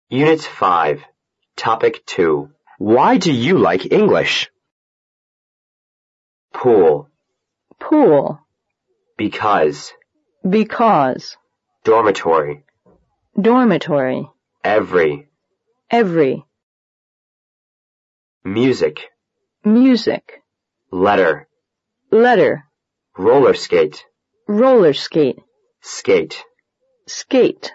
Unit 5, Topic 2. Why do you like English? Pool. Pool. Because. Because. Dormitory. Dormitory. Every. Every. Music. Music. Letter. Letter. Roller skate. Roller skate. Skate. Skate.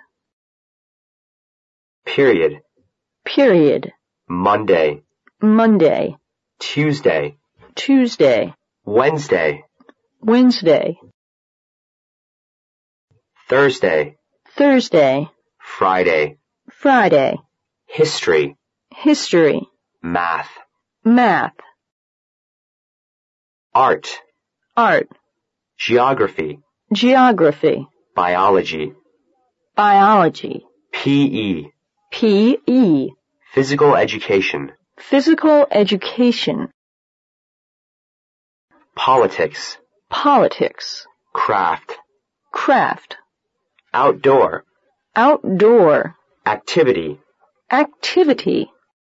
Period. Period. Monday. Monday. Tuesday. Tuesday. Wednesday. Wednesday. Thursday. Thursday. Friday. Friday. History. History. Math. Math. Art. Art. Geography. Geography. Biology. Biology. PE. PE. Physical education. Physical education. Politics. Politics. Craft. Craft. Outdoor. Outdoor. Activity. Activity.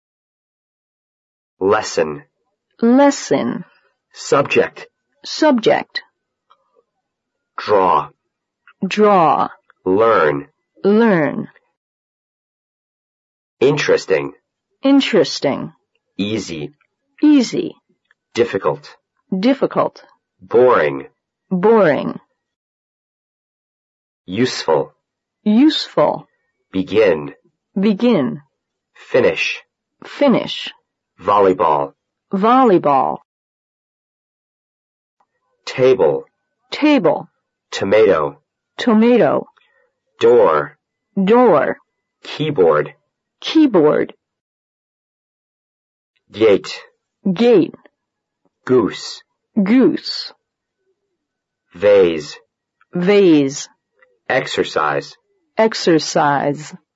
Lesson. Lesson. Subject. Subject. Draw. Draw. Learn. Learn. Interesting. Interesting. Easy. Easy. Difficult. Difficult. Boring. Boring. Useful. Useful. Begin. Begin. Finish. Finish. Volleyball. Volleyball. Table. Table. Tomato. Tomato. Door. Door. Keyboard. Keyboard. Gate. Gate. Goose. Goose. Vase. Vase. Exercise. Exercise.